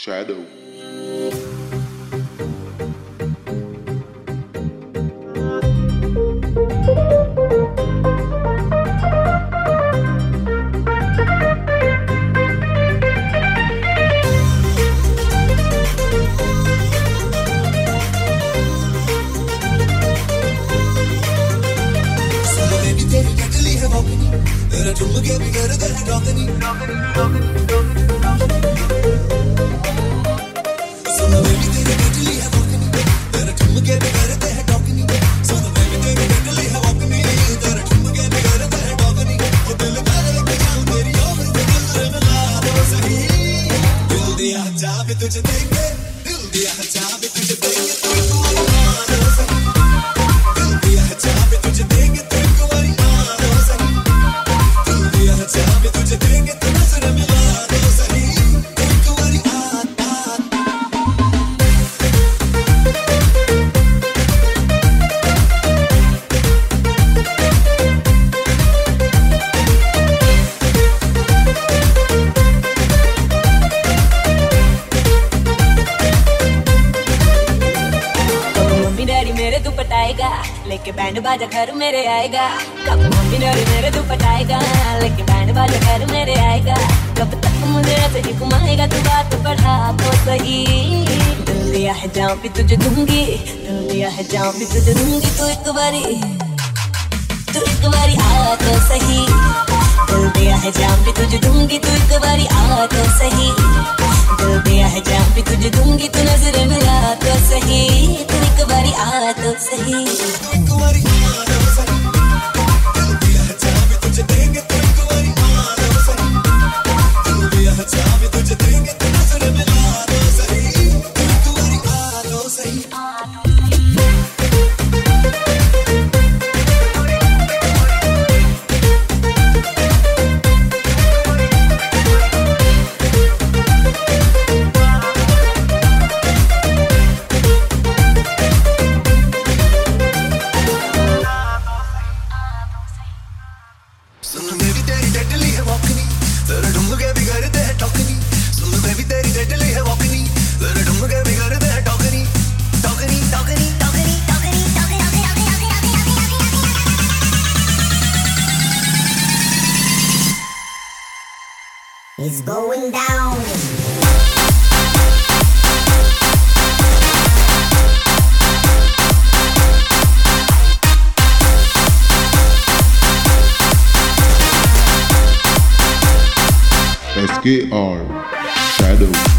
Shadow. तेरा चुम के भी कर दे डॉकनी सुन बेबी तेरी गजली है वॉकनी तेरा चुम के भी कर दे डॉकनी सुन बेबी तेरी गजली है वॉकनी तेरा चुम के भी कर दे डॉकनी ओ दिल कर के जाऊं तेरी ओर से दिल मिला दो सही दिल दिया चाबी तुझे देंगे दिल दिया चाबी तुझे देंगे तू मानो सही दिल दिया चाबी तुझे देंगे तू कुंवारी मानो सही चाबी तुझे देंगे तो नजर मिला दो सही एक बारी मम्मी डैडी मेरे दुपट्टा आएगा लेके बैंड बाजा घर मेरे आएगा कब मम्मी डैडी मेरे दुपट्टा आएगा लेके बैंड बाजा घर मेरे आएगा कब तक मुझे ऐसे ही घुमाएगा तू बात बढ़ा तो सही दिल दिया है जान भी तुझे दूंगी दिल दिया है जान भी तुझे दूंगी तो एक बारी आ तो सही दिल दिया है जान भी तुझे दूंगी तो एक बारी आ तो सही दिल दिया है जान भी तुझे दूंगी तो नजर मिला तो सही तू एक बारी आ तो सही एक बारी आ तो सही दिल दिया है चाबी तुझे देंगे तो एक बारी आ तो सही दिल दिया है चाबी तुझे देंगे तो नजर मिला तो सही एक बारी आ तो सही सुन बेबी तेरी डेडली है वॉकनी तेरे ढुंगे भी कर दे टॉकनी सुन बेबी तेरी डेडली है वॉकनी तेरे ढुंगे भी कर दे टॉकनी टॉकनी टॉकनी टॉकनी टॉकनी It's going down. SKR Shadow.